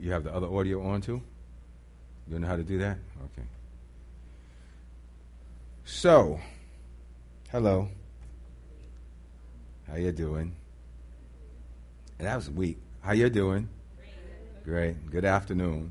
You have the other audio on too? You don't know how to do that? Okay. So, hello. How you doing? And that was weak. How you doing? Great. Good afternoon.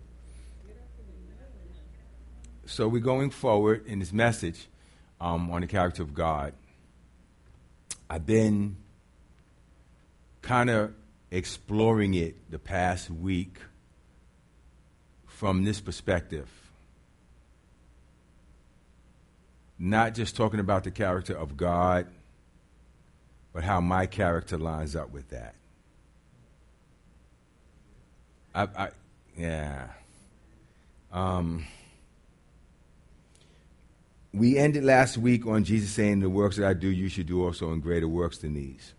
So we're going forward in this message on the character of God. I've been kind of exploring it the past week from this perspective. Not just talking about the character of God, but how my character lines up with that. We ended last week on Jesus saying, the works that I do, you should do also, and greater works than these.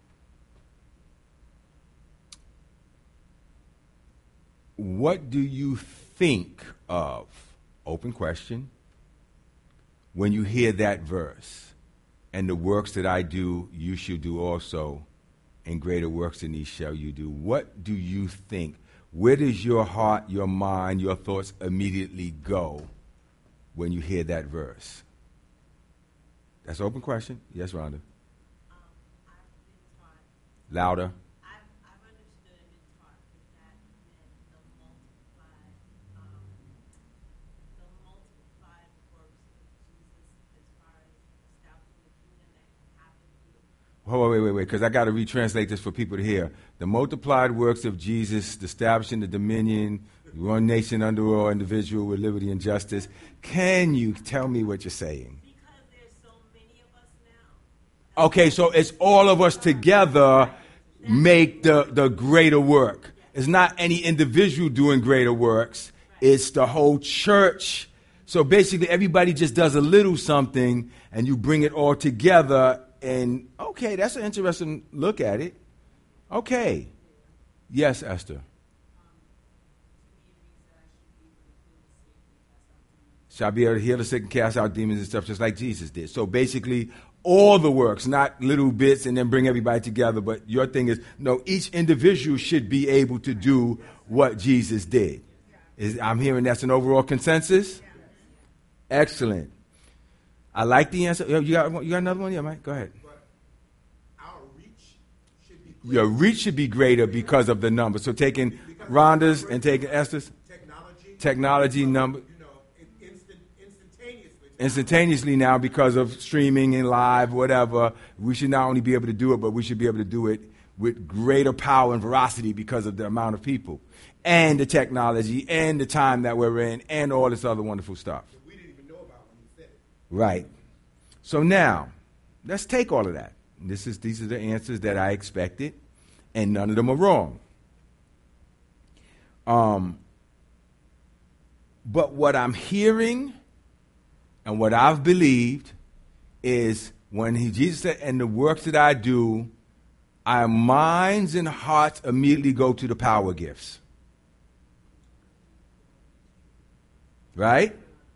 What do you think of, open question, when you hear that verse, and the works that I do, you should do also, and greater works than these shall you do? What do you think? Where does your heart, your mind, your thoughts immediately go when you hear that verse? That's an open question. Yes, Rhonda. I've been taught. Louder. I've understood and been taught that meant the multiplied works of Jesus as far as establishing the kingdom that happened through. Wait, because I got to retranslate this for people to hear. The multiplied works of Jesus, establishing the dominion, one nation under all, individual with liberty and justice. Can you tell me what you're saying? Because there's so many of us now. Okay, so it's all of us together make the greater work. It's not any individual doing greater works. It's the whole church. So basically everybody just does a little something and you bring it all together. And, okay, that's an interesting look at it. Okay. Yes, Esther. Shall be able to heal the sick and cast out demons and stuff just like Jesus did. So basically, all the works, not little bits and then bring everybody together. But your thing is, no, each individual should be able to do what Jesus did. I'm hearing that's an overall consensus? Excellent. I like the answer. You got another one? Yeah, Mike, go ahead. But our reach should be greater. Your reach should be greater because of the number. So taking Rhonda's and taking Esther's. Technology number. Instantaneously now because of streaming and live, whatever. We should not only be able to do it, but we should be able to do it with greater power and veracity because of the amount of people and the technology and the time that we're in and all this other wonderful stuff. We didn't even know about when you said it. Right. So now, let's take all of that. These are the answers that I expected, and none of them are wrong. But what I'm hearing and what I've believed is when Jesus said, and the works that I do, our minds and hearts immediately go to the power gifts. Right?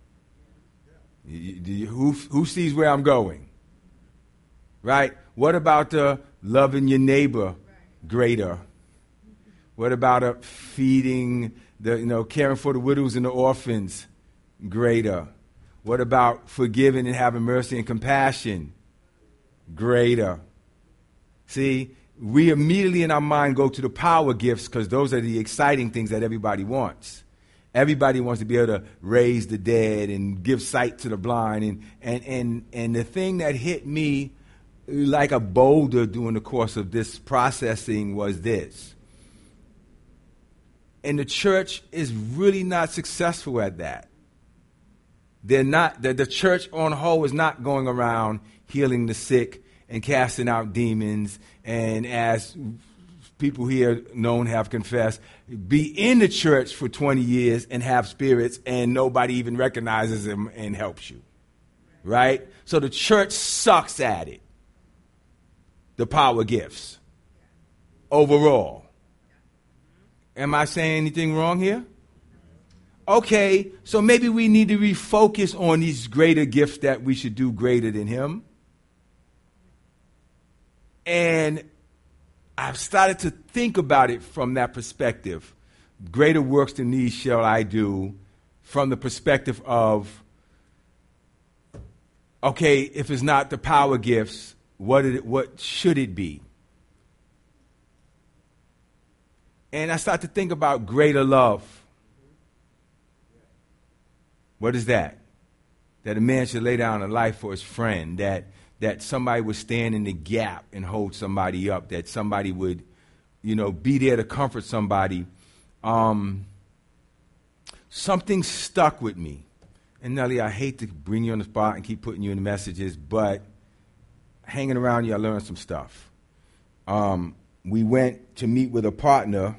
Who sees where I'm going? Right? What about the loving your neighbor greater? What about feeding caring for the widows and the orphans greater? What about forgiving and having mercy and compassion greater? See, we immediately in our mind go to the power gifts because those are the exciting things that everybody wants. Everybody wants to be able to raise the dead and give sight to the blind. And the thing that hit me like a boulder during the course of this processing was this. And the church is really not successful at that. They're not. The church on whole is not going around healing the sick and casting out demons. And as people here known have confessed, be in the church for 20 years and have spirits and nobody even recognizes them and helps you. Right? So the church sucks at it. The power gifts. Overall. Am I saying anything wrong here? Okay, so maybe we need to refocus on these greater gifts that we should do greater than him. And I've started to think about it from that perspective. greater works than these shall I do, from the perspective of, okay, if it's not the power gifts, what should it be? And I start to think about greater love. What is that? That a man should lay down a life for his friend, that somebody would stand in the gap and hold somebody up, that somebody would, be there to comfort somebody. Something stuck with me. And Nelly, I hate to bring you on the spot and keep putting you in the messages, but hanging around you, I learned some stuff. We went to meet with a partner,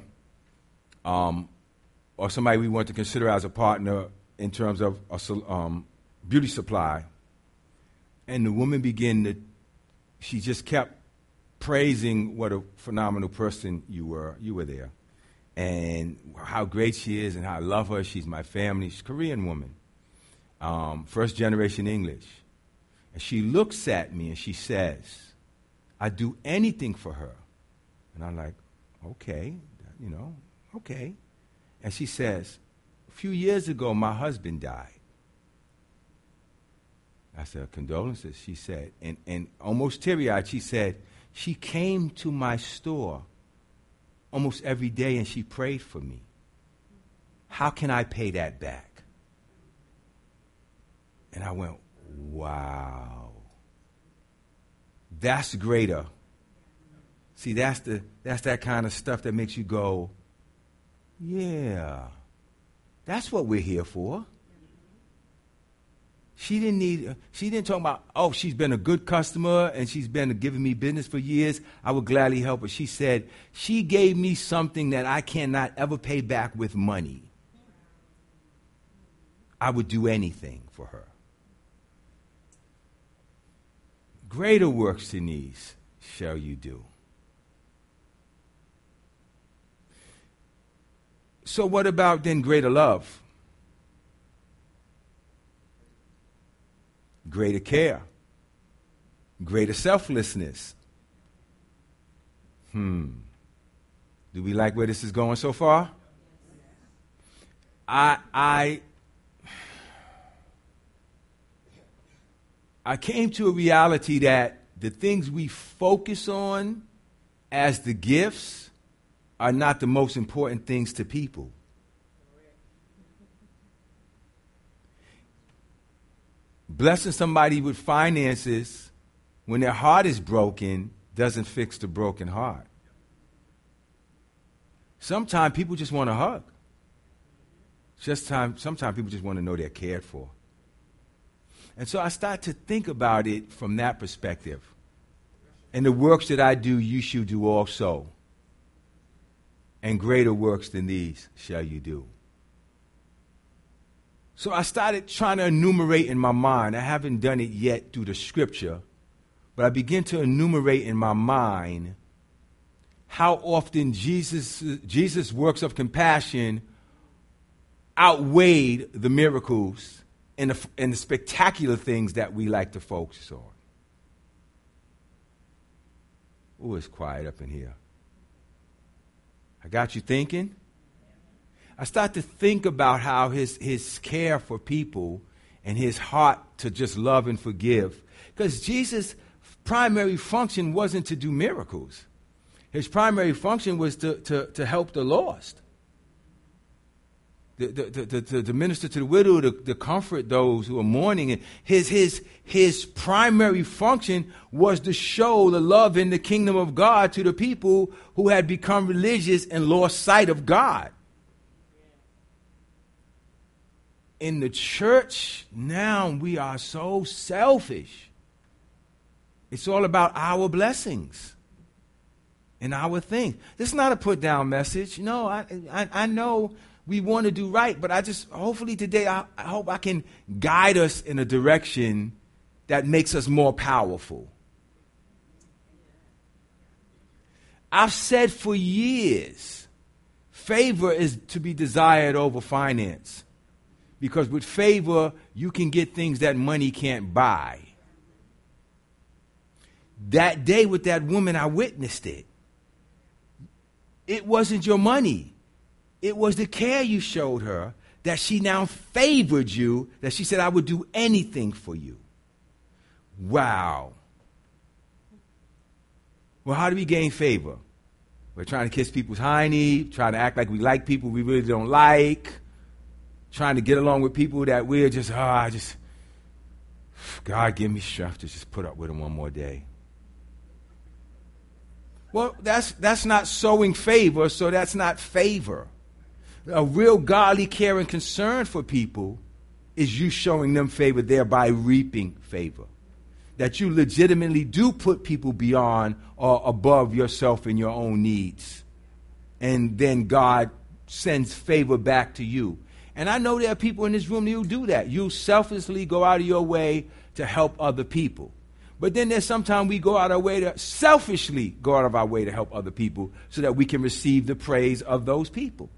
or somebody we want to consider as a partner in terms of a beauty supply. And the woman she just kept praising what a phenomenal person you were. You were there. And how great she is and how I love her. She's my family. She's a Korean woman. First generation English. And she looks at me and she says, I'd do anything for her. And I'm like, okay, okay. And she says, a few years ago, my husband died. I said, condolences, she said. And almost teary-eyed, she said, she came to my store almost every day and she prayed for me. How can I pay that back? And I went, wow. That's greater. See, that's that kind of stuff that makes you go, yeah, that's what we're here for. She didn't talk about, oh, she's been a good customer and she's been giving me business for years. I would gladly help her. She said, she gave me something that I cannot ever pay back with money. I would do anything for her. Greater works than these shall you do. So what about then greater love? Greater care. Greater selflessness. Do we like where this is going so far? I came to a reality that the things we focus on as the gifts are not the most important things to people. Blessing somebody with finances when their heart is broken doesn't fix the broken heart. Sometimes people just want a hug. Sometimes people just want to know they're cared for. And so I start to think about it from that perspective. And the works that I do, you should do also. And greater works than these shall you do. So I started trying to enumerate in my mind. I haven't done it yet through the scripture, but I begin to enumerate in my mind how often Jesus' works of compassion outweighed the miracles and the spectacular things that we like to focus on. Oh, it's quiet up in here. I got you thinking? I start to think about how his care for people and his heart to just love and forgive. Because Jesus' primary function wasn't to do miracles. His primary function was to help the lost. To minister to the widow, to comfort those who are mourning. And his primary function was to show the love in the kingdom of God to the people who had become religious and lost sight of God. In the church, now we are so selfish. It's all about our blessings and our things. This is not a put-down message. No, I know we want to do right, but hopefully today, I hope I can guide us in a direction that makes us more powerful. I've said for years, favor is to be desired over finance. Because with favor, you can get things that money can't buy. That day with that woman, I witnessed it. It wasn't your money. It was the care you showed her that she now favored you, that she said, I would do anything for you. Wow. Well, how do we gain favor? We're trying to kiss people's hiney, trying to act like we like people we really don't like, trying to get along with people that we're just, God give me strength to just put up with them one more day. Well, that's not sowing favor, so that's not favor. A real godly care and concern for people is you showing them favor, thereby reaping favor. That you legitimately do put people beyond or above yourself and your own needs. And then God sends favor back to you. And I know there are people in this room who do that. You selflessly go out of your way to help other people. But then there's sometimes we go out of our way to selfishly go out of our way to help other people so that we can receive the praise of those people.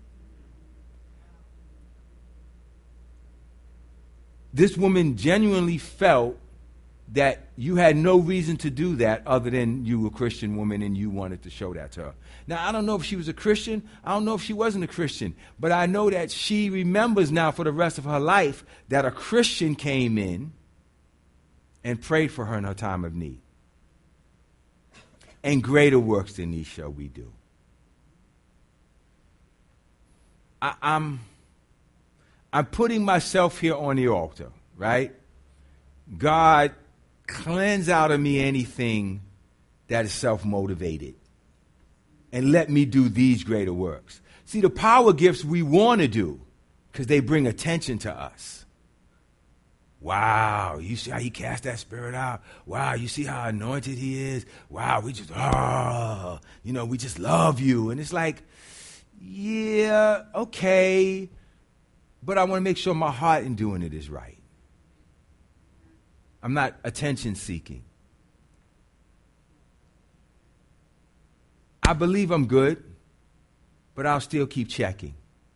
This woman genuinely felt that you had no reason to do that other than you were a Christian woman and you wanted to show that to her. Now, I don't know if she was a Christian. I don't know if she wasn't a Christian. But I know that she remembers now for the rest of her life that a Christian came in and prayed for her in her time of need. And greater works than these shall we do. I'm putting myself here on the altar, right? God, cleanse out of me anything that is self-motivated. And let me do these greater works. See, the power gifts we want to do because they bring attention to us. Wow, you see how he cast that spirit out? Wow, you see how anointed he is? Wow, we just, we just love you. And it's like, yeah, okay. But I want to make sure my heart in doing it is right. I'm not attention seeking. I believe I'm good, but I'll still keep checking.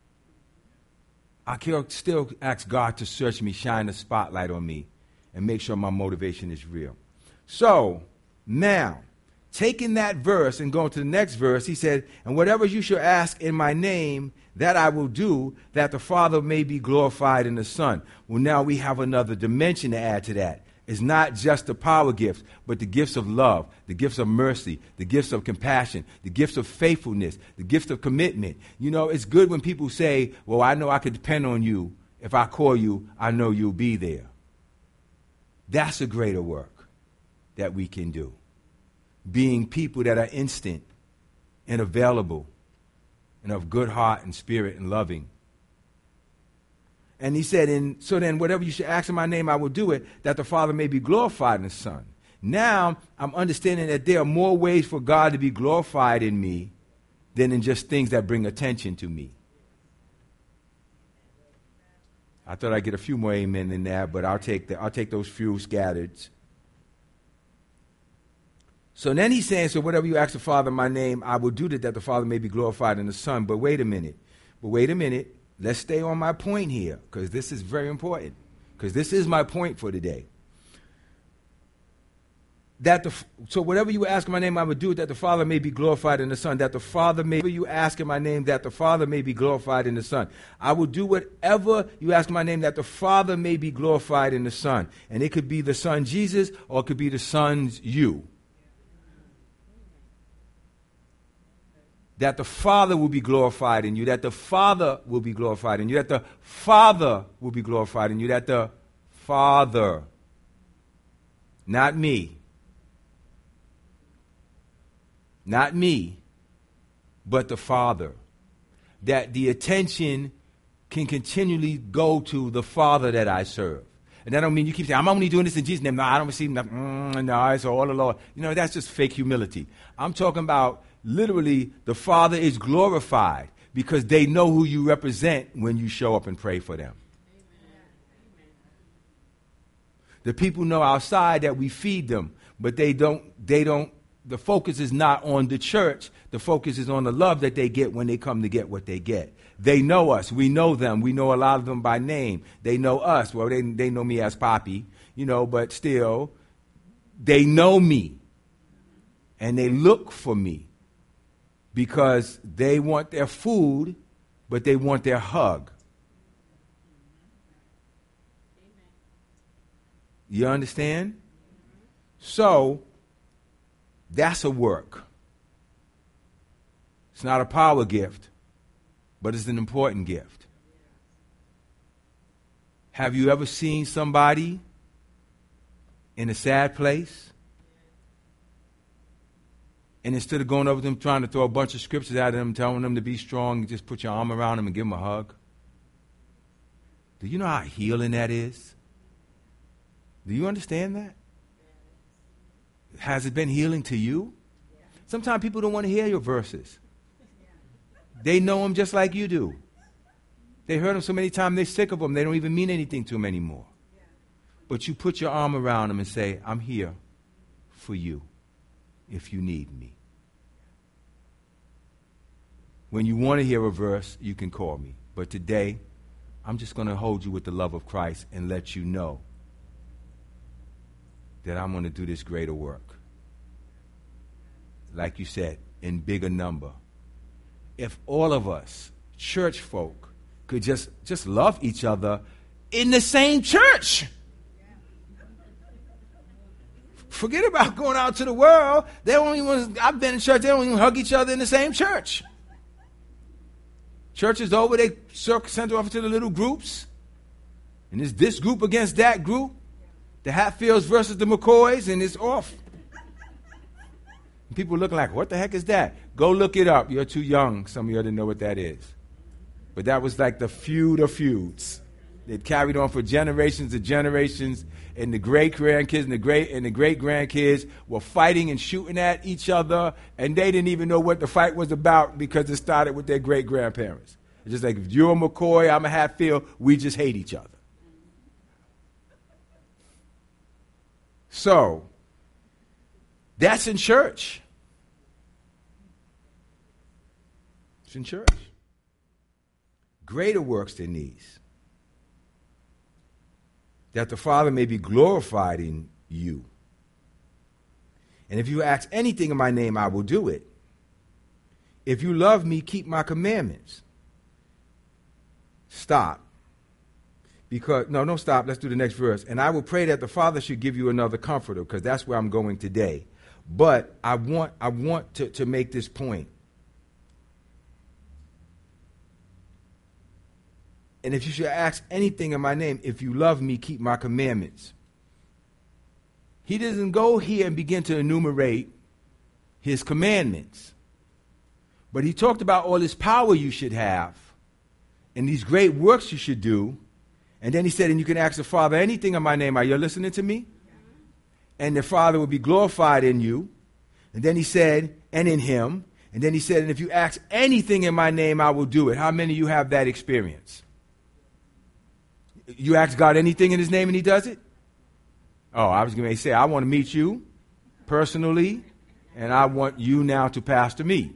I can still ask God to search me, shine a spotlight on me, and make sure my motivation is real. So, now, taking that verse and going to the next verse, he said, and whatever you shall ask in my name, that I will do, that the Father may be glorified in the Son. Well, now we have another dimension to add to that. It's not just the power gifts, but the gifts of love, the gifts of mercy, the gifts of compassion, the gifts of faithfulness, the gifts of commitment. You know, it's good when people say, well, I know I could depend on you. If I call you, I know you'll be there. That's a greater work that we can do. Being people that are instant and available and of good heart and spirit and loving. And he said, so then whatever you should ask in my name, I will do it, that the Father may be glorified in the Son. Now I'm understanding that there are more ways for God to be glorified in me than in just things that bring attention to me. I thought I'd get a few more amen than that, but I'll take those few scattered. So then he's saying, so whatever you ask the Father in my name, I will do that the Father may be glorified in the Son. But wait a minute. Let's stay on my point here, because this is very important. Because this is my point for today. So whatever you ask in my name, I will do it, that the Father may be glorified in the Son. That the Father may, whatever you ask in my name, that the Father may be glorified in the Son. I will do whatever you ask in my name, that the Father may be glorified in the Son. And it could be the Son Jesus, or it could be the Son's you. That the Father will be glorified in you, that the Father will be glorified in you, that the Father will be glorified in you, that the Father, not me, but the Father. That the attention can continually go to the Father that I serve. And that don't mean you keep saying, I'm only doing this in Jesus' name. No, I don't receive nothing. No, it's all the Lord. You know, that's just fake humility. I'm talking about literally, the Father is glorified because they know who you represent when you show up and pray for them. Amen. The people know outside that we feed them, but they don't, the focus is not on the church. The focus is on the love that they get when they come to get what they get. They know us. We know them. We know a lot of them by name. They know us. Well, they know me as Poppy, but still, they know me. And they look for me. Because they want their food, but they want their hug. You understand? So, that's a work. It's not a power gift, but it's an important gift. Have you ever seen somebody in a sad place? And instead of going over to them trying to throw a bunch of scriptures at them, telling them to be strong, you just put your arm around them and give them a hug? Do you know how healing that is? Do you understand that? Has it been healing to you? Sometimes people don't want to hear your verses. They know them just like you do. They heard them so many times they're sick of them. They don't even mean anything to them anymore. But you put your arm around them and say, I'm here for you if you need me. When you want to hear a verse, you can call me. But today, I'm just going to hold you with the love of Christ and let you know that I'm going to do this greater work. Like you said, in bigger number. If all of us, church folk, could just love each other in the same church. Forget about going out to the world. They don't even, I've been in church, they don't even hug each other in the same church. Church is over, they send off into the little groups. And it's this group against that group. The Hatfields versus the McCoys, and it's off. And people looking like, what the heck is that? Go look it up. You're too young. Some of you didn't know what that is. But that was like the feud of feuds. It carried on for generations and generations, and the great grandkids and the great grandkids were fighting and shooting at each other, and they didn't even know what the fight was about because it started with their great grandparents. It's just like if you're a McCoy, I'm a Hatfield, we just hate each other. So, that's in church. It's in church. Greater works than these, that the Father may be glorified in you. And if you ask anything in my name, I will do it. If you love me, keep my commandments. Stop. Don't stop. Let's do the next verse. And I will pray that the Father should give you another comforter, because that's where I'm going today. But I want to make this point. And if you should ask anything in my name, if you love me, keep my commandments. He doesn't go here and begin to enumerate his commandments. But he talked about all this power you should have and these great works you should do. And then he said, and you can ask the Father anything in my name. Are you listening to me? And the Father will be glorified in you. And then he said, and in him. And then he said, and if you ask anything in my name, I will do it. How many of you have that experience? You ask God anything in his name and he does it? Oh, I was going to say, I want to meet you personally, and I want you now to pastor me.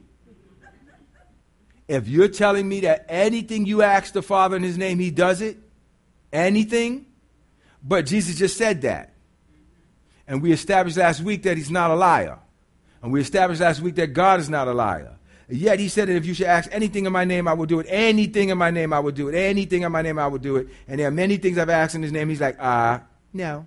If you're telling me that anything you ask the Father in his name, he does it, anything, but Jesus just said that. And we established last week that he's not a liar. And we established last week that God is not a liar. Yet he said that if you should ask anything in my name, I will do it. Anything in my name, I will do it. Anything in my name, I will do it. And there are many things I've asked in his name. He's like, no.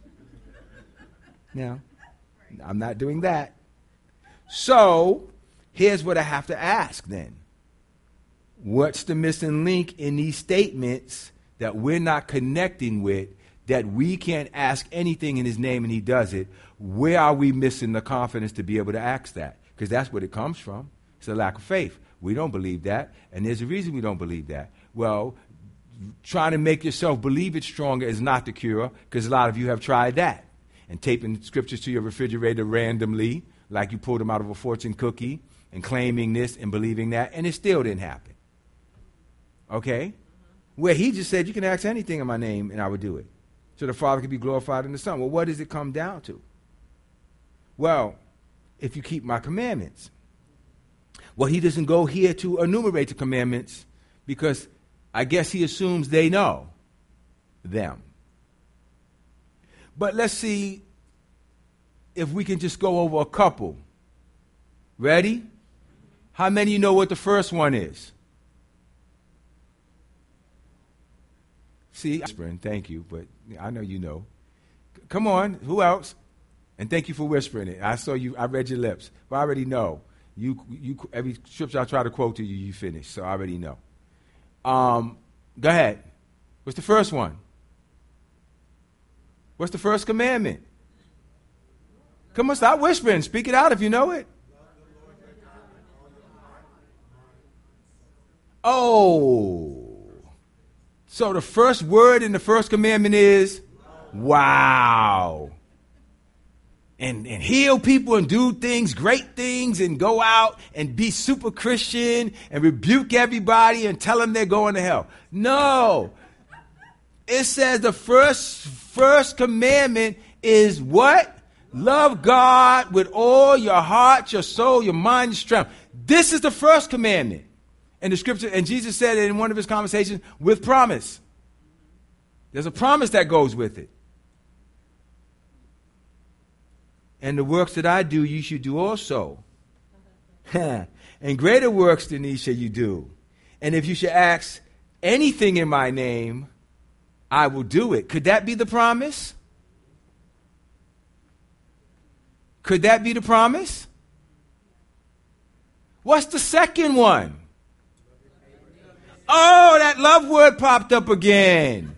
No. I'm not doing that. So, here's what I have to ask then. What's the missing link in these statements that we're not connecting with, that we can't ask anything in his name and he does it? Where are we missing the confidence to be able to ask that? Because that's where it comes from. It's a lack of faith. We don't believe that, and there's a reason we don't believe that. Well, trying to make yourself believe it stronger is not the cure, because a lot of you have tried that. And taping scriptures to your refrigerator randomly, like you pulled them out of a fortune cookie, and claiming this and believing that, and it still didn't happen. Okay? Where he just said, you can ask anything in my name, and I will do it. So the Father can be glorified in the Son. Well, what does it come down to? Well, if you keep my commandments. Well, he doesn't go here to enumerate the commandments because I guess he assumes they know them. But let's see if we can just go over a couple. Ready? How many of you know what the first one is? See, whispering, thank you, but I know you know. Come on, who else? And thank you for whispering it. I saw you, I read your lips, but I already know. You every scripture I try to quote to you, you finish, so I already know. Go ahead. What's the first one? What's the first commandment? Come on, stop whispering. Speak it out if you know it. Oh. So the first word in the first commandment is wow. And heal people and do things, great things, and go out and be super Christian and rebuke everybody and tell them they're going to hell. No. It says the first commandment is what? Love God with all your heart, your soul, your mind, your strength. This is the first commandment. And the scripture, and Jesus said it in one of his conversations, with promise. There's a promise that goes with it. And the works that I do, you should do also. And greater works than these shall you do. And if you should ask anything in my name, I will do it. Could that be the promise? Could that be the promise? What's the second one? Oh, that love word popped up again.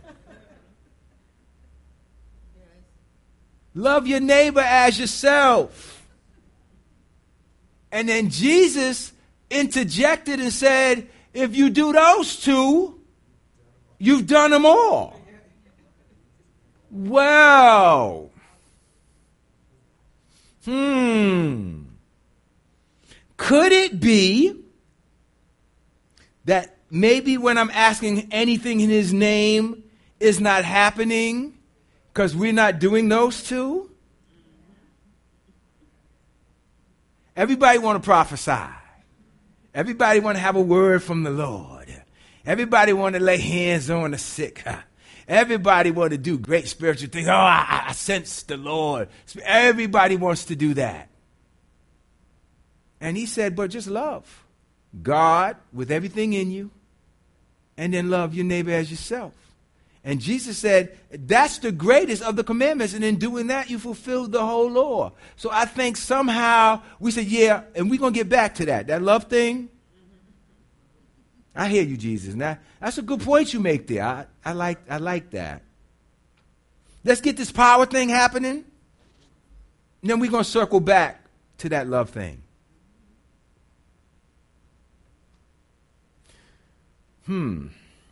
Love your neighbor as yourself. And then Jesus interjected and said, if you do those two, you've done them all. Well, could it be that maybe when I'm asking anything in his name is not happening because we're not doing those two? Everybody want to prophesy. Everybody want to have a word from the Lord. Everybody want to lay hands on the sick. Everybody want to do great spiritual things. Oh, I sense the Lord. Everybody wants to do that. And he said, but just love God with everything in you, and then love your neighbor as yourself. And Jesus said, that's the greatest of the commandments, and in doing that, you fulfilled the whole law. So I think somehow we said, yeah, and we're going to get back to that love thing. I hear you, Jesus. Now, that's a good point you make there. I like that. Let's get this power thing happening, and then we're going to circle back to that love thing. And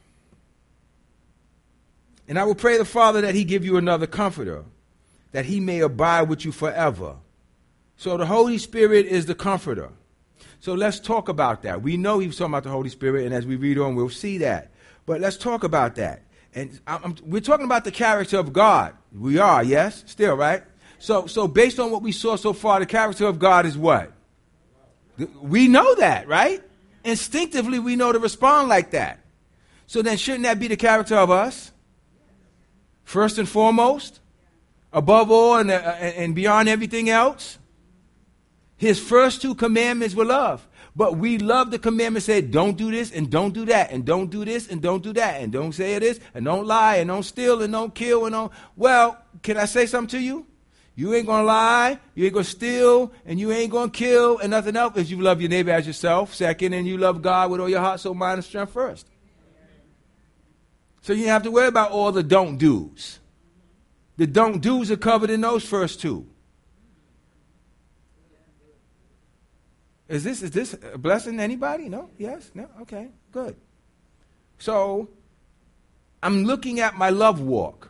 I will pray the Father that he give you another comforter, that he may abide with you forever. So the Holy Spirit is the comforter. So let's talk about that. We know he was talking about the Holy Spirit, and as we read on, we'll see that. But let's talk about that. And we're talking about the character of God. We are, yes? Still, right? So based on what we saw so far, the character of God is what? We know that, right? Instinctively, we know to respond like that. So then shouldn't that be the character of us? First and foremost? Above all and beyond everything else? His first two commandments were love. But we love the commandment said, don't do this and don't do that, and don't do this and don't do that, and don't say this, and don't lie, and don't steal, and don't kill, and don't... Well, can I say something to you? You ain't going to lie, you ain't going to steal, and you ain't going to kill, and nothing else if you love your neighbor as yourself. Second, and you love God with all your heart, soul, mind, and strength first. So you don't have to worry about all the don't do's. The don't do's are covered in those first two. Is this a blessing to anybody? No? Yes? No? Okay, good. So I'm looking at my love walk.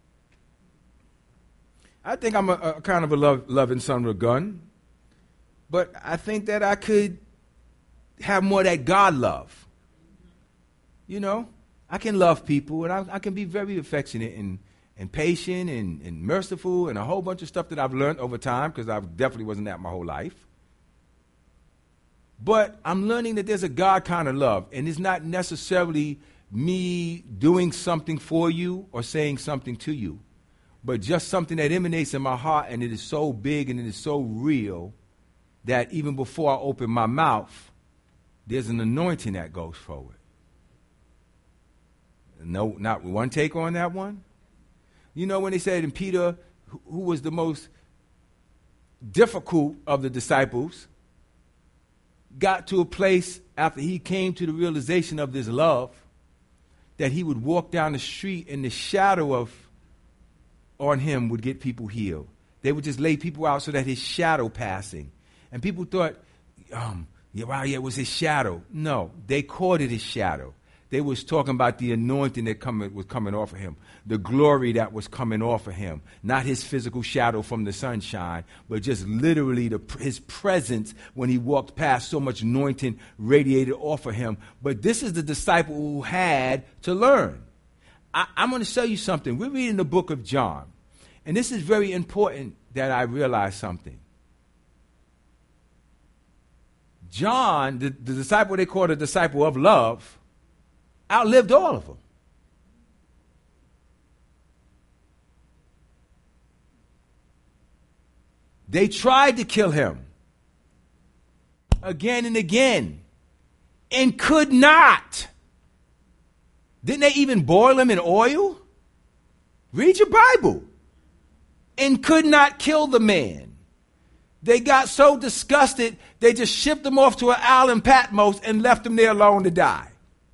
I think I'm a kind of a loving son with a gun. But I think that I could have more of that God love. You know? I can love people, and I can be very affectionate and patient and merciful and a whole bunch of stuff that I've learned over time, because I definitely wasn't that my whole life. But I'm learning that there's a God kind of love, and it's not necessarily me doing something for you or saying something to you, but just something that emanates in my heart, and it is so big and it is so real that even before I open my mouth, there's an anointing that goes forward. No, not one take on that one. You know when they said, and Peter, who was the most difficult of the disciples, got to a place after he came to the realization of this love that he would walk down the street and the shadow of on him would get people healed. They would just lay people out so that his shadow passing. And people thought, it was his shadow. No, they called it his shadow. They was talking about the anointing that was coming off of him, the glory that was coming off of him, not his physical shadow from the sunshine, but just literally his presence when he walked past, so much anointing radiated off of him. But this is the disciple who had to learn. I'm going to tell you something. We're reading the book of John, and this is very important that I realize something. John, the disciple they call the disciple of love, outlived all of them. They tried to kill him again and again and could not. Didn't they even boil him in oil? Read your Bible. And could not kill the man. They got so disgusted, they just shipped him off to an island, Patmos, and left him there alone to die.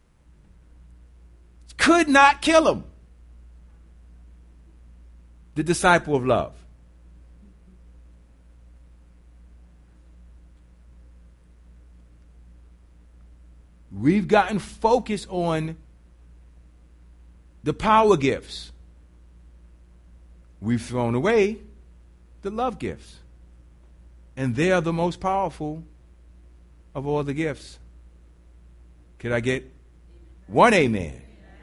Could not kill him. The disciple of love. We've gotten focused on the power gifts. We've thrown away the love gifts. And they are the most powerful of all the gifts. Could I get one amen?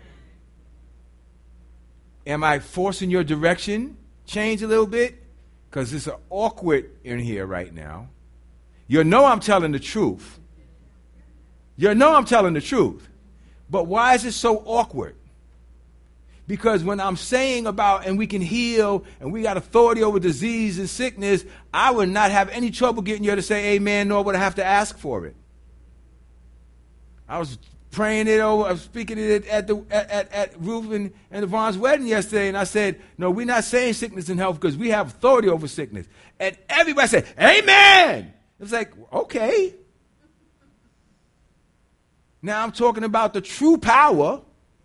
Am I forcing your direction change a little bit? Because it's awkward in here right now. You know I'm telling the truth. You know I'm telling the truth. But why is it so awkward? Because when I'm saying about, and we can heal, and we got authority over disease and sickness, I would not have any trouble getting you to say amen, nor would I have to ask for it. I was praying it over, I was speaking it at Ruth and Yvonne's wedding yesterday, and I said, no, we're not saying sickness and health because we have authority over sickness. And everybody said, amen. It's like, okay. Now I'm talking about the true power.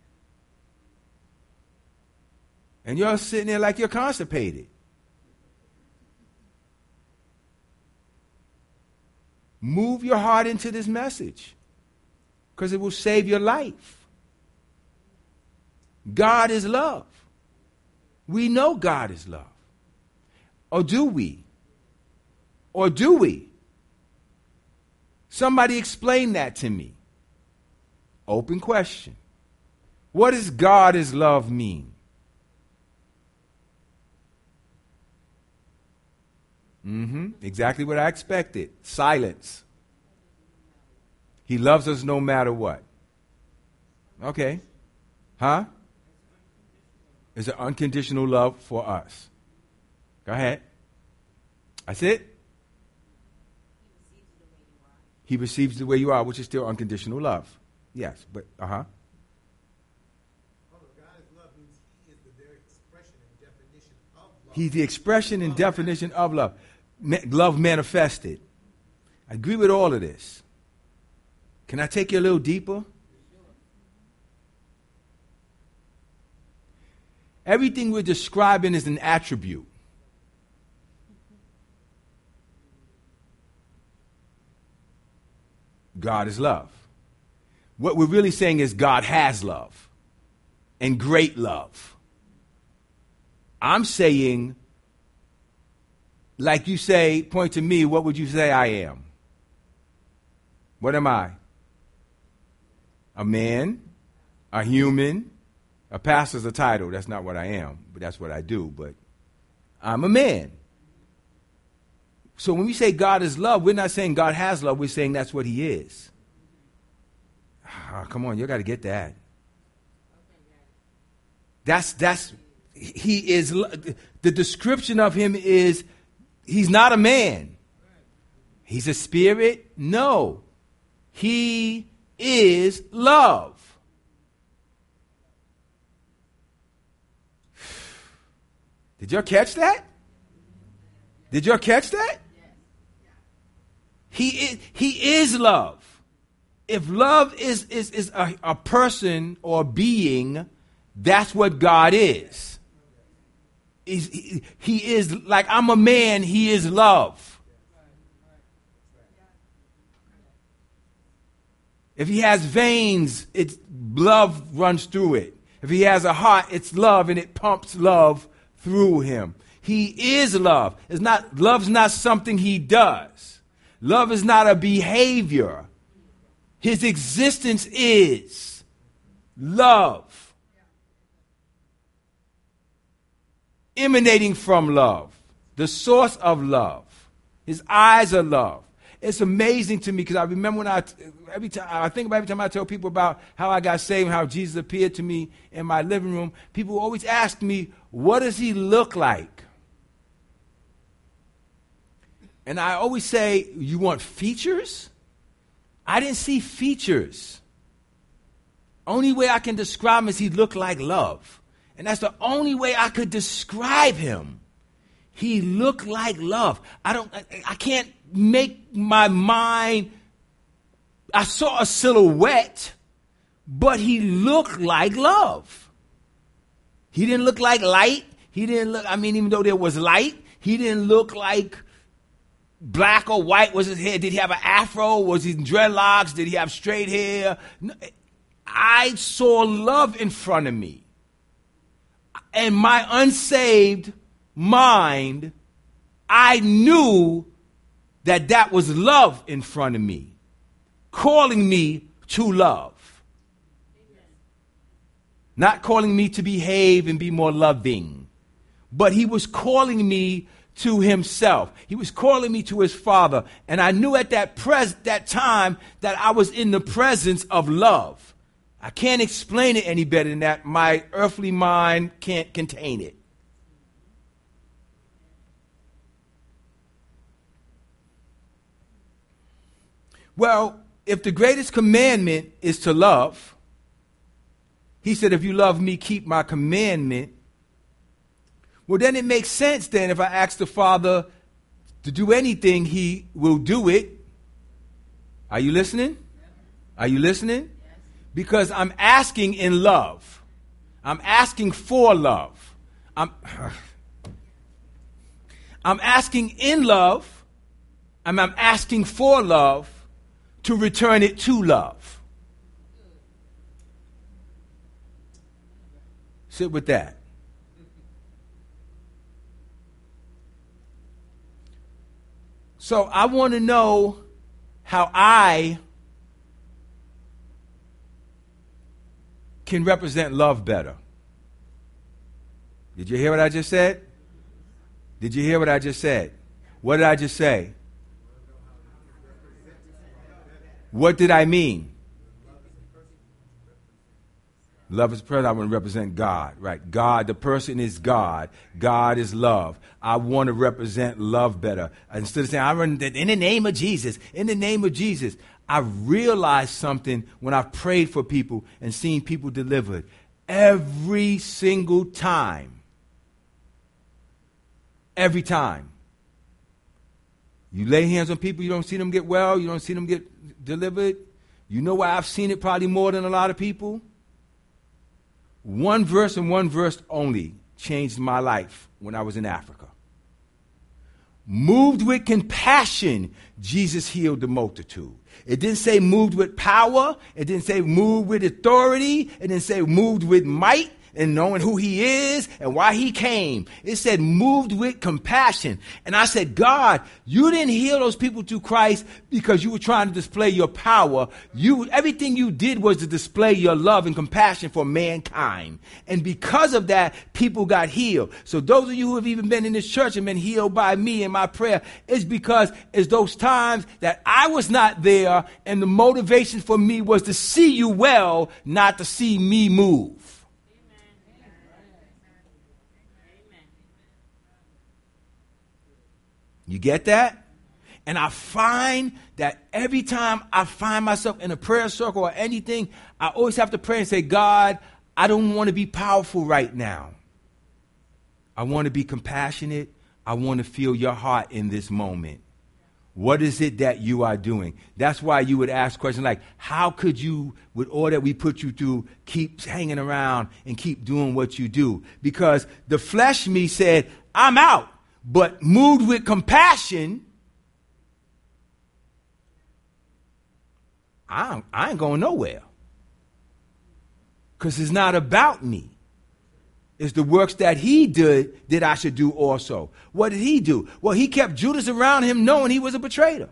And you're sitting there like you're constipated. Move your heart into this message because it will save your life. God is love. We know God is love. Or do we? Or do we? Somebody explain that to me. Open question. What does God is love mean? Exactly what I expected. Silence. He loves us no matter what. Okay. Huh? It's an unconditional love for us. Go ahead. That's it. He receives the way you are, which is still unconditional love. Yes, but God is love means he is the very expression and definition of love. He's the expression and definition of love. Love manifested. I agree with all of this. Can I take you a little deeper? Everything we're describing is an attribute. God is love. What we're really saying is God has love and great love. I'm saying, like you say, point to me, what would you say I am? What am I? A man, a human, a pastor's a title. That's not what I am, but that's what I do. But I'm a man. So when we say God is love, we're not saying God has love. We're saying that's what he is. Come on, you got to get that. He is, the description of him is, he's not a man. He's a spirit? No. He is love. Did y'all catch that? Did y'all catch that? He is love. If love is a person or a being, that's what God is. He is, like I'm a man, he is love. If he has veins, it's love runs through it. If he has a heart, it's love and it pumps love through him. He is love. Love's not something he does. Love is not a behavior. His existence is love. Emanating from love. The source of love. His eyes are love. It's amazing to me because I remember when every time I tell people about how I got saved and how Jesus appeared to me in my living room, people always ask me, what does he look like? And I always say, you want features? I didn't see features. Only way I can describe him is he looked like love. And that's the only way I could describe him. He looked like love. I can't make my mind. I saw a silhouette, but he looked like love. He didn't look like light. Even though there was light, he didn't look like black or white was his hair. Did he have an afro? Was he dreadlocks? Did he have straight hair? No, I saw love in front of me. And my unsaved mind, I knew that was love in front of me, calling me to love. Amen. Not calling me to behave and be more loving, but he was calling me to himself. He was calling me to his Father. And I knew at that time that I was in the presence of love. I can't explain it any better than that. My earthly mind can't contain it. Well, if the greatest commandment is to love, he said, if you love me, keep my commandment. Well, then it makes sense then if I ask the Father to do anything, he will do it. Are you listening? Are you listening? Because I'm asking in love. I'm asking for love. I'm asking in love. I'm asking for love to return it to love. Sit with that. So I want to know how I can represent love better. Did you hear what I just said? Did you hear what I just said? What did I just say? What did I mean? Love is a person. I want to represent God, right? God, the person is God. God is love. I want to represent love better. Instead of saying, I run in the name of Jesus, in the name of Jesus. I realized something when I prayed for people and seen people delivered. Every single time. Every time. You lay hands on people, you don't see them get well, you don't see them get delivered. You know why I've seen it probably more than a lot of people? One verse and one verse only changed my life when I was in Africa. Moved with compassion, Jesus healed the multitude. It didn't say moved with power. It didn't say moved with authority. It didn't say moved with might and knowing who he is and why he came. It said moved with compassion. And I said, God, you didn't heal those people through Christ because you were trying to display your power. Everything you did was to display your love and compassion for mankind. And because of that, people got healed. So those of you who have even been in this church and been healed by me in my prayer, it's because it's those times that I was not there and the motivation for me was to see you well, not to see me move. You get that? And I find that every time I find myself in a prayer circle or anything, I always have to pray and say, God, I don't want to be powerful right now. I want to be compassionate. I want to feel your heart in this moment. What is it that you are doing? That's why you would ask questions like, how could you, with all that we put you through, keep hanging around and keep doing what you do? Because the flesh me said, I'm out. But moved with compassion, I ain't going nowhere. Because it's not about me. It's the works that he did that I should do also. What did he do? Well, he kept Judas around him knowing he was a betrayer.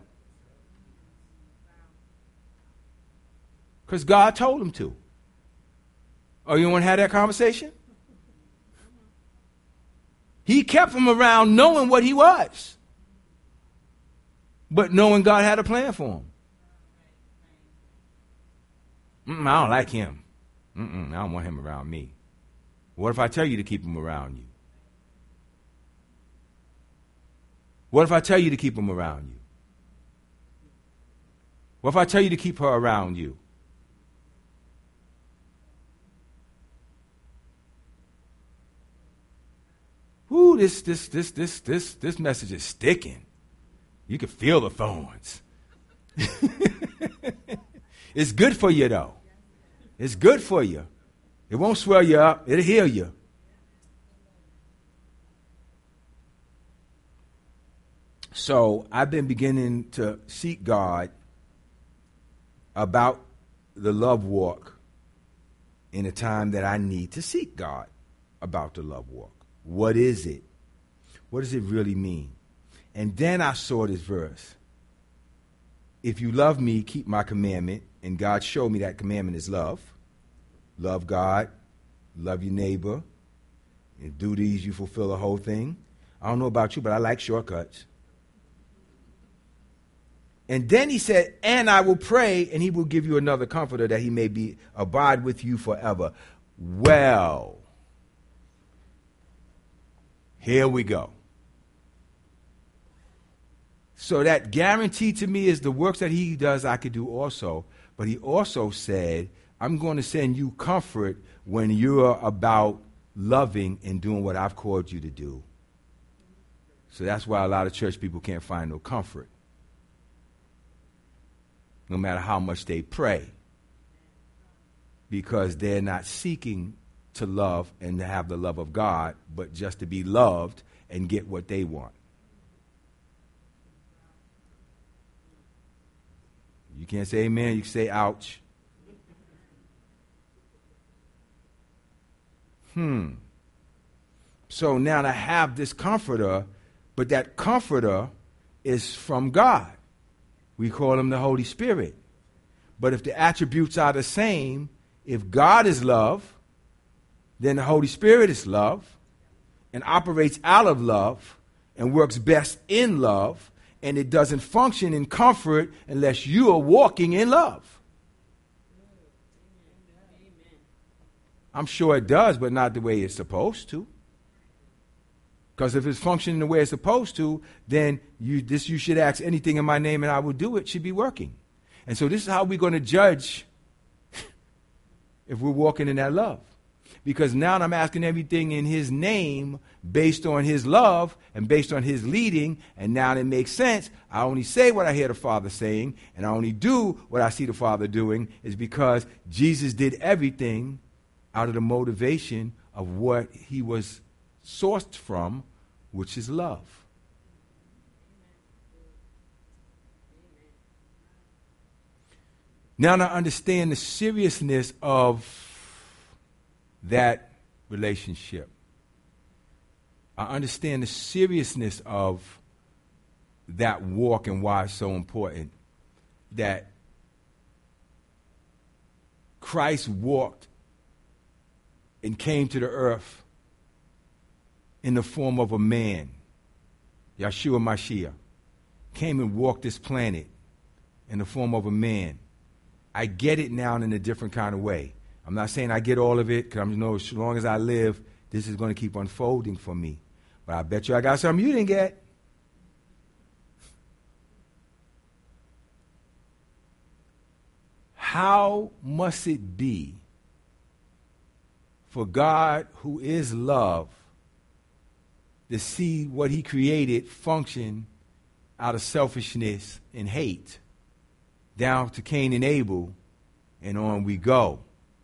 Because God told him to. Oh, you want to have that conversation? He kept him around knowing what he was. But knowing God had a plan for him. I don't like him. I don't want him around me. What if I tell you to keep him around you? What if I tell you to keep him around you? What if I tell you to keep her around you? Ooh, this message is sticking. You can feel the thorns. It's good for you, though. It's good for you. It won't swell you up. It'll heal you. So I've been beginning to seek God about the love walk in a time that I need to seek God about the love walk. What is it? What does it really mean? And then I saw this verse. If you love me, keep my commandment. And God showed me that commandment is love. Love God. Love your neighbor. And do these, you fulfill the whole thing. I don't know about you, but I like shortcuts. And then he said, and I will pray, and he will give you another comforter that he may abide with you forever. Well, here we go. So that guarantee to me is the works that he does, I could do also. But he also said, I'm going to send you comfort when you're about loving and doing what I've called you to do. So that's why a lot of church people can't find no comfort. No matter how much they pray. Because they're not seeking to love and to have the love of God, but just to be loved and get what they want. You can't say amen, you can say ouch. So now I have this comforter, but that comforter is from God. We call him the Holy Spirit. But if the attributes are the same, if God is love, then the Holy Spirit is love and operates out of love and works best in love, and it doesn't function in comfort unless you are walking in love. I'm sure it does, but not the way it's supposed to. Because if it's functioning the way it's supposed to, then you should ask anything in my name and I will do it, should be working. And so this is how we're going to judge if we're walking in that love. Because now I'm asking everything in his name based on his love and based on his leading, and now it makes sense. I only say what I hear the Father saying, and I only do what I see the Father doing, is because Jesus did everything out of the motivation of what he was sourced from, which is love. Now I understand the seriousness of that relationship. I understand the seriousness of that walk and why it's so important. That Christ walked and came to the earth in the form of a man, Yeshua Mashiach, came and walked this planet in the form of a man. I get it now in a different kind of way. I'm not saying I get all of it, because I know as long as I live, this is going to keep unfolding for me. But I bet you I got something you didn't get. How must it be for God, who is love, to see what he created function out of selfishness and hate, down to Cain and Abel, and on we go.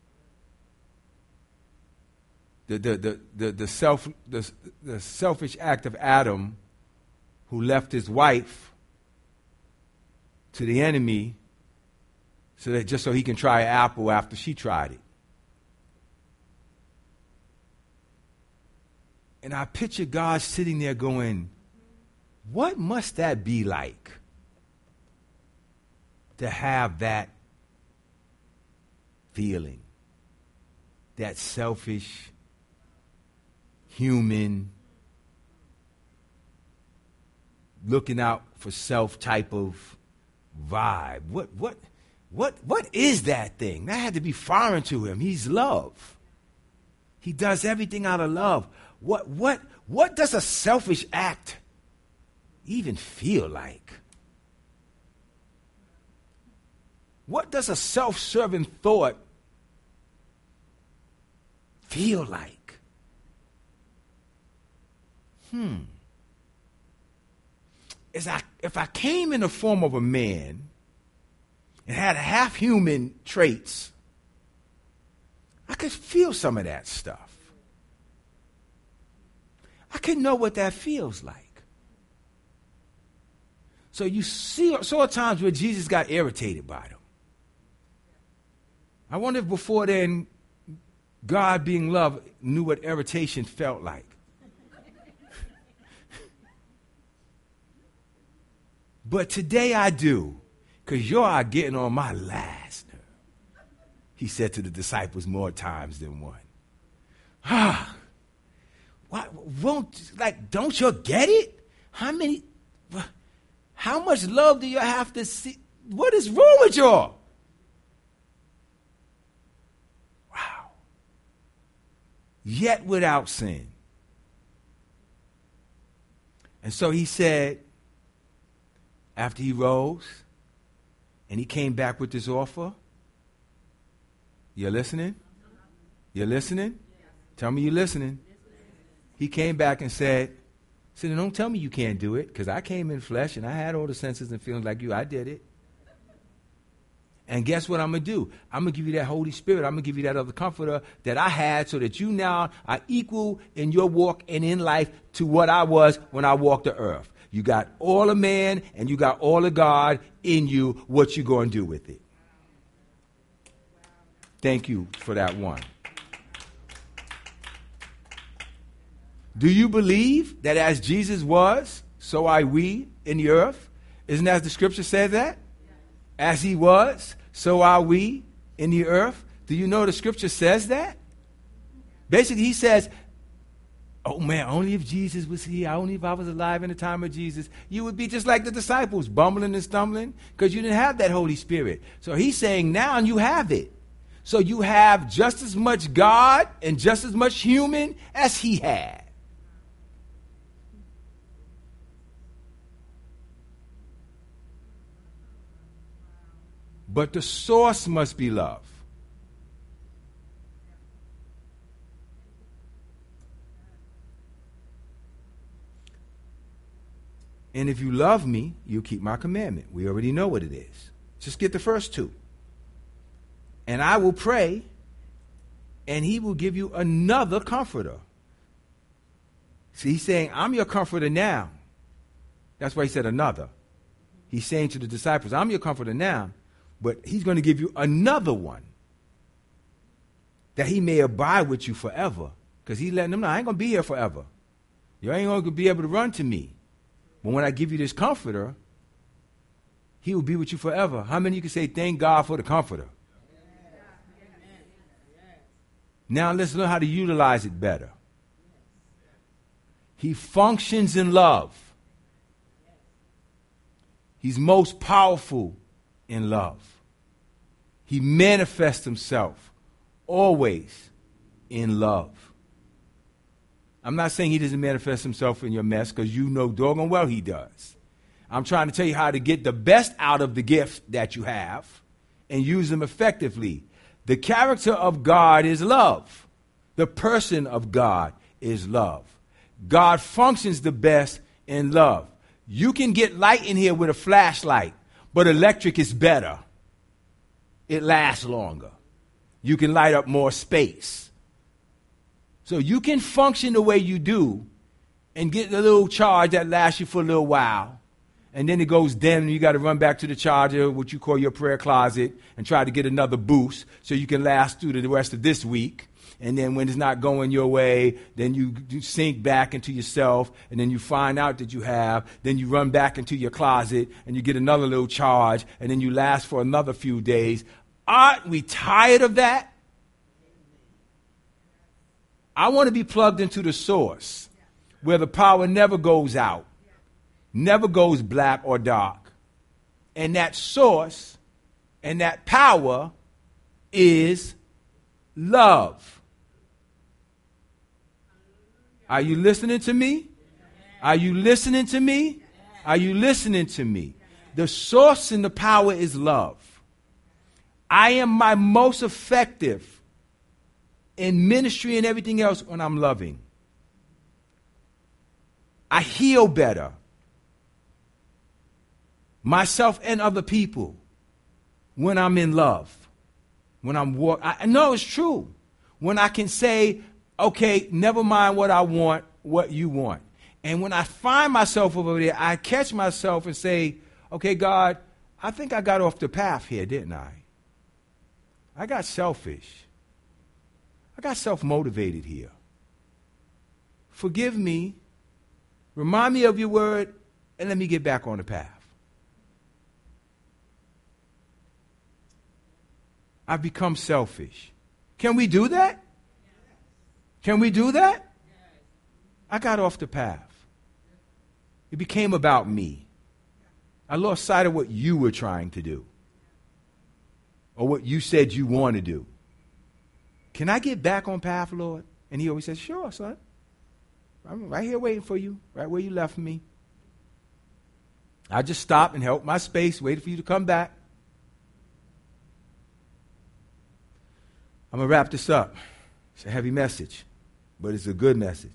The selfish act of Adam, who left his wife to the enemy, just so he can try an apple after she tried it. And I picture God sitting there going, what must that be like to have that feeling, that selfish, human, looking out for self type of vibe? What is that thing? That had to be foreign to him. He's love. He does everything out of love. What does a selfish act even feel like? What does a self-serving thought feel like? If I came in the form of a man and had half human traits, I could feel some of that stuff. I could know what that feels like. So you saw times where Jesus got irritated by them. I wonder if before then, God being love knew what irritation felt like. But today I do, because you are getting on my last nerve. He said to the disciples more times than one. Don't you get it? How much love do you have to see? What is wrong with y'all? Wow. Yet without sin. And so he said, after he rose and he came back with this offer, you're listening? You're listening? Tell me you're listening. He came back and said, don't tell me you can't do it, because I came in flesh and I had all the senses and feelings like you. I did it. And guess what I'm going to do? I'm going to give you that Holy Spirit. I'm going to give you that other comforter that I had, so that you now are equal in your walk and in life to what I was when I walked the earth. You got all of man and you got all of God in you. What you going to do with it? Thank you for that one. Do you believe that as Jesus was, so are we in the earth? Isn't that the scripture says that? As he was, so are we in the earth. Do you know the scripture says that? Basically, he says, oh man, only if Jesus was here, only if I was alive in the time of Jesus, you would be just like the disciples, bumbling and stumbling, because you didn't have that Holy Spirit. So he's saying now you have it. So you have just as much God and just as much human as he had. But the source must be love. And if you love me, you'll keep my commandment. We already know what it is. Just get the first two. And I will pray, and he will give you another comforter. See, he's saying, I'm your comforter now. That's why he said another. He's saying to the disciples, I'm your comforter now, but he's going to give you another one, that he may abide with you forever. Because he's letting them know, I ain't going to be here forever. You ain't going to be able to run to me. But when I give you this comforter, he will be with you forever. How many of you can say, thank God for the comforter? Now let's learn how to utilize it better. He functions in love. He's most powerful in love. He manifests himself always in love. I'm not saying he doesn't manifest himself in your mess, because you know doggone well he does. I'm trying to tell you how to get the best out of the gifts that you have and use them effectively. The character of God is love. The person of God is love. God functions the best in love. You can get light in here with a flashlight, but electric is better. It lasts longer. You can light up more space. So you can function the way you do and get a little charge that lasts you for a little while. And then it goes dim and you got to run back to the charger, what you call your prayer closet, and try to get another boost so you can last through the rest of this week. And then when it's not going your way, then you sink back into yourself, and then you find out that you have. Then you run back into your closet, and you get another little charge, and then you last for another few days. Aren't we tired of that? I want to be plugged into the source where the power never goes out, never goes black or dark. And that source and that power is love. Are you listening to me? Are you listening to me? Are you listening to me? The source and the power is love. I am my most effective in ministry and everything else when I'm loving. I heal better. Myself and other people when I'm in love. When I know it's true. When I can say, okay, never mind what I want, what you want. And when I find myself over there, I catch myself and say, okay, God, I think I got off the path here, didn't I? I got selfish. I got self-motivated here. Forgive me. Remind me of your word, and let me get back on the path. I've become selfish. Can we do that? Can we do that? I got off the path. It became about me. I lost sight of what you were trying to do or what you said you want to do. Can I get back on path, Lord? And he always says, sure, son. I'm right here waiting for you, right where you left me. I just stopped and held my space, waited for you to come back. I'm going to wrap this up. It's a heavy message, but it's a good message.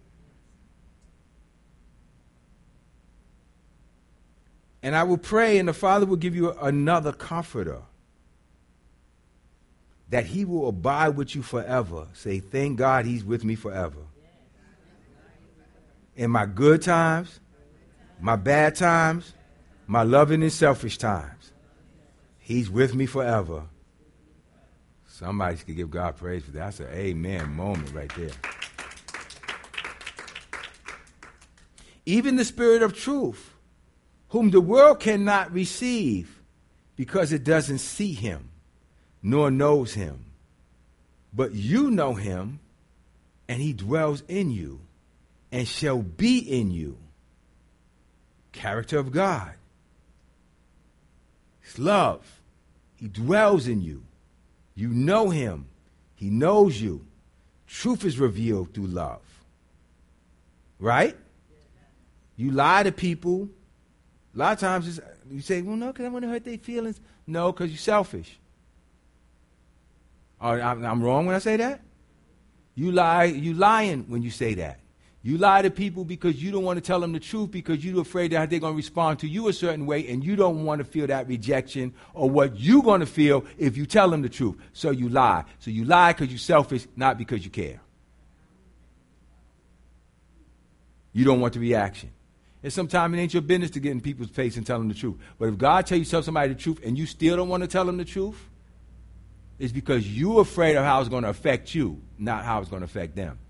And I will pray, and the Father will give you another comforter, that he will abide with you forever. Say, thank God he's with me forever. In my good times, my bad times, my loving and selfish times, he's with me forever. Somebody could give God praise for that. That's an amen moment right there. Even the Spirit of truth, whom the world cannot receive because it doesn't see him, nor knows him. But you know him, and he dwells in you, and shall be in you. Character of God. It's love. He dwells in you. You know him. He knows you. Truth is revealed through love. Right? You lie to people. A lot of times you say, well, no, because I want to hurt their feelings. No, because you're selfish. I'm wrong when I say that? You lying when you say that. You lie to people because you don't want to tell them the truth because you're afraid that they're going to respond to you a certain way and you don't want to feel that rejection or what you're going to feel if you tell them the truth. So you lie. So you lie because you're selfish, not because you care. You don't want the reaction. And sometimes it ain't your business to get in people's face and tell them the truth. But if God tells you to tell somebody the truth and you still don't want to tell them the truth, it's because you're afraid of how it's going to affect you, not how it's going to affect them.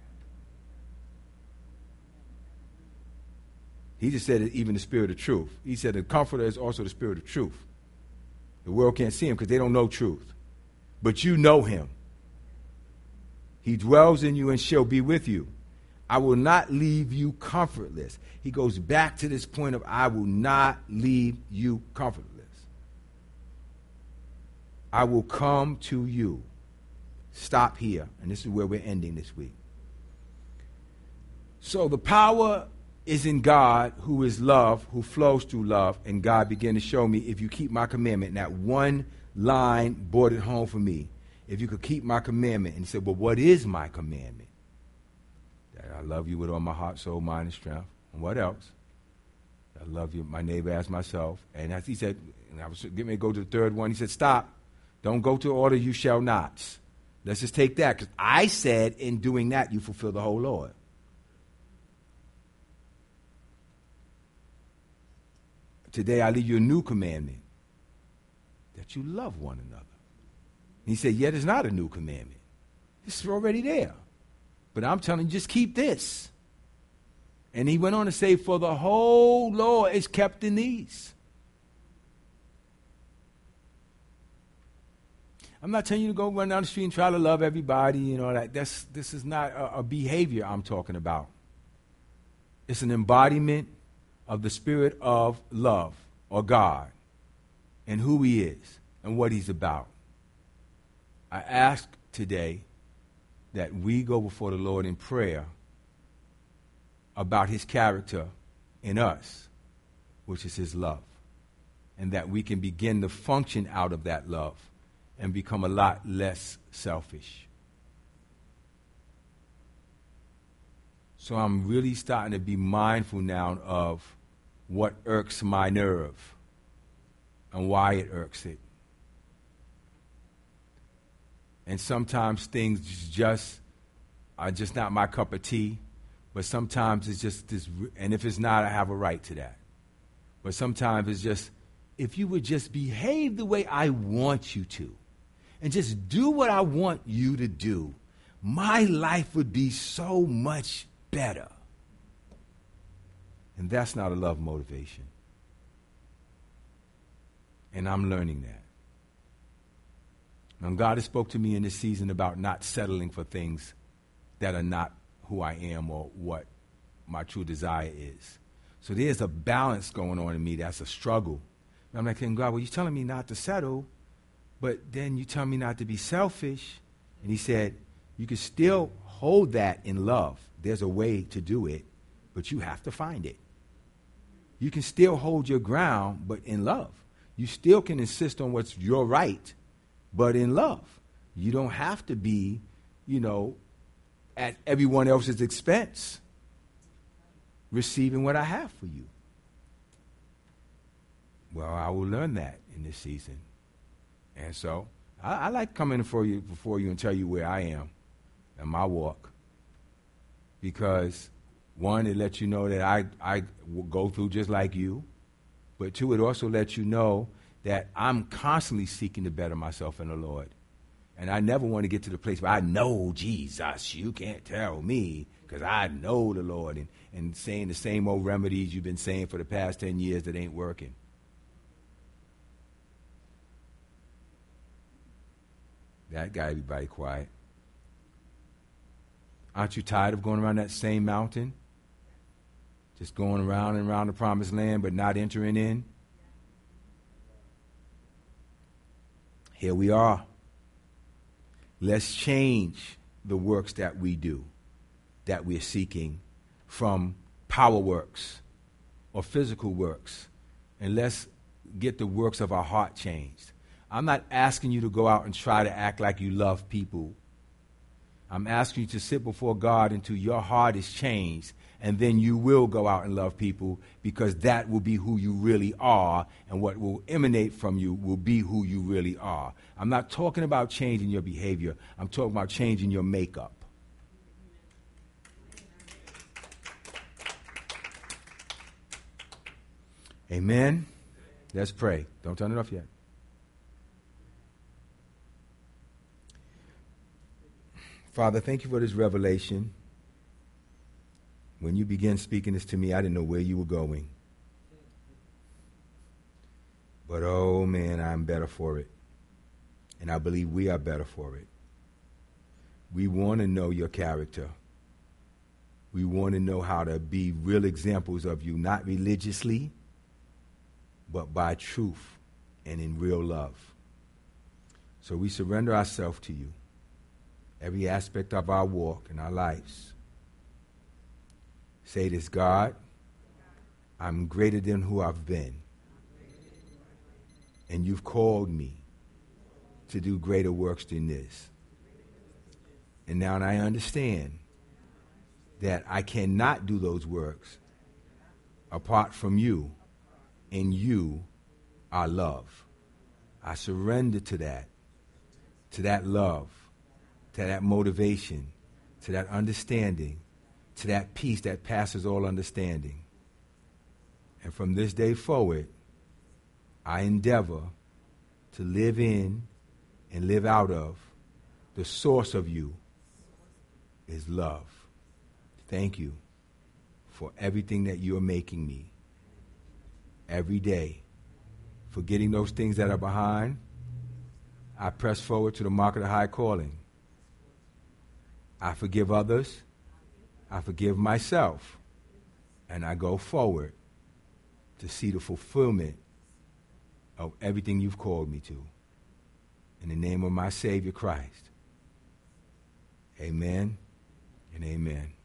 He just said even the Spirit of truth. He said the Comforter is also the Spirit of truth. The world can't see him because they don't know truth. But you know him. He dwells in you and shall be with you. I will not leave you comfortless. He goes back to this point of I will not leave you comfortless. I will come to you. Stop here. And this is where we're ending this week. So the power is in God, who is love, who flows through love. And God began to show me, if you keep my commandment, and that one line brought it home for me. If you could keep my commandment. And he said, well, what is my commandment? I love you with all my heart, soul, mind, and strength. And what else? I love you, my neighbor, as myself. And as he said, and I was getting ready to go to the third one, he said, stop. Don't go to order you shall nots. Let's just take that, because I said in doing that you fulfill the whole law. Today I leave you a new commandment, that you love one another. And he said, yet it's not a new commandment. This is already there. But I'm telling you, just keep this. And he went on to say, for the whole law is kept in these. I'm not telling you to go run down the street and try to love everybody and all that. This is not a behavior I'm talking about. It's an embodiment of the spirit of love, or God, and who he is and what he's about. I ask today that we go before the Lord in prayer about his character in us, which is his love, and that we can begin to function out of that love and become a lot less selfish. So I'm really starting to be mindful now of what irks my nerve and why it irks it. And sometimes things just are just not my cup of tea, but sometimes it's just this, and if it's not, I have a right to that. But sometimes it's just, if you would just behave the way I want you to, and just do what I want you to do, my life would be so much better. And that's not a love motivation. And I'm learning that. Now, God has spoke to me in this season about not settling for things that are not who I am or what my true desire is. So there's a balance going on in me that's a struggle. And I'm like, God, well, you're telling me not to settle, but then you tell me not to be selfish. And he said, you can still hold that in love. There's a way to do it, but you have to find it. You can still hold your ground, but in love. You still can insist on what's your right, but in love. You don't have to be, at everyone else's expense, receiving what I have for you. Well, I will learn that in this season. And so I like coming before you and tell you where I am in my walk. Because, one, it lets you know that I will go through just like you. But two, it also lets you know that I'm constantly seeking to better myself in the Lord. And I never want to get to the place where I know Jesus. You can't tell me, because I know the Lord. And saying the same old remedies you've been saying for the past 10 years that ain't working. That got everybody quiet. Aren't you tired of going around that same mountain? Just going around and around the promised land, but not entering in? Here we are. Let's change the works that we do, that we're seeking, from power works or physical works, and let's get the works of our heart changed. I'm not asking you to go out and try to act like you love people. I'm asking you to sit before God until your heart is changed, and then you will go out and love people, because that will be who you really are, and what will emanate from you will be who you really are. I'm not talking about changing your behavior. I'm talking about changing your makeup. Amen? Let's pray. Don't turn it off yet. Father, thank you for this revelation. When you began speaking this to me, I didn't know where you were going. But, oh, man, I'm better for it. And I believe we are better for it. We want to know your character. We want to know how to be real examples of you, not religiously, but by truth and in real love. So we surrender ourselves to you. Every aspect of our walk and our lives. Say this, God, I'm greater than who I've been. And you've called me to do greater works than this. And now I understand that I cannot do those works apart from you. In you are love. I surrender to that love, to that motivation, to that understanding, to that peace that passes all understanding. And from this day forward, I endeavor to live in and live out of the source of you is love. Thank you for everything that you are making me every day. Forgetting those things that are behind, I press forward to the mark of the high calling. I forgive others. I forgive myself. And I go forward to see the fulfillment of everything you've called me to. In the name of my Savior Christ. Amen and amen.